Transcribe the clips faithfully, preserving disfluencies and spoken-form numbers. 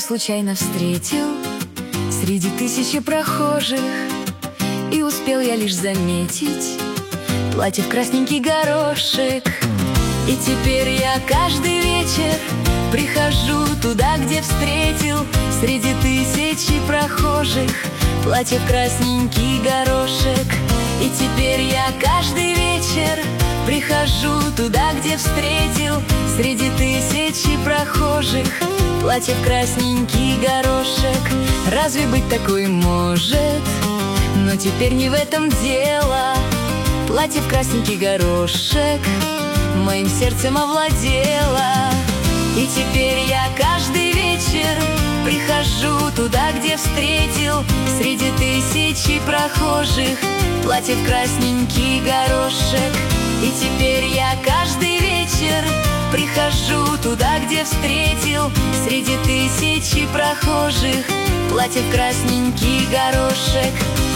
случайно встретил среди тысячи прохожих, и успел я лишь заметить платье в красненький горошек. И теперь я каждый вечер прихожу туда, где встретил среди тысячи прохожих платье в красненький горошек. И теперь я каждый вечер прихожу туда, где встретил среди тысячи прохожих платье в красненький горошек. Разве быть такой может? Но теперь не в этом дело. Платье в красненький горошек моим сердцем овладело. И теперь я каждый вечер прихожу туда, где встретил среди тысячи прохожих платье в красненький горошек. И теперь я каждый вечер прихожу туда, где встретил среди тысячи прохожих платье в красненький горошек.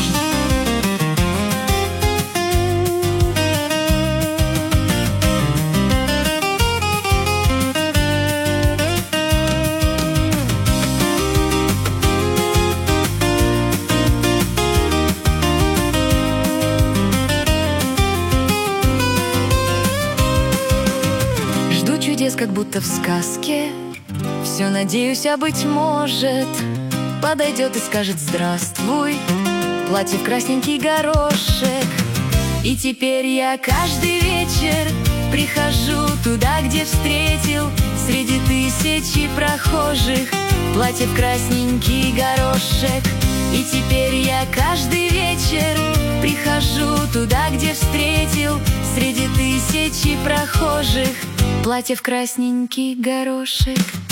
Чудес, как будто в сказке. Все надеюсь, а быть может подойдет и скажет здравствуй, платье в красненький горошек. И теперь я каждый вечер прихожу туда, где встретил среди тысячи прохожих платье в красненький горошек. И теперь я каждый вечер прихожу туда, где встретил среди тысячи прохожих платье в красненький горошек.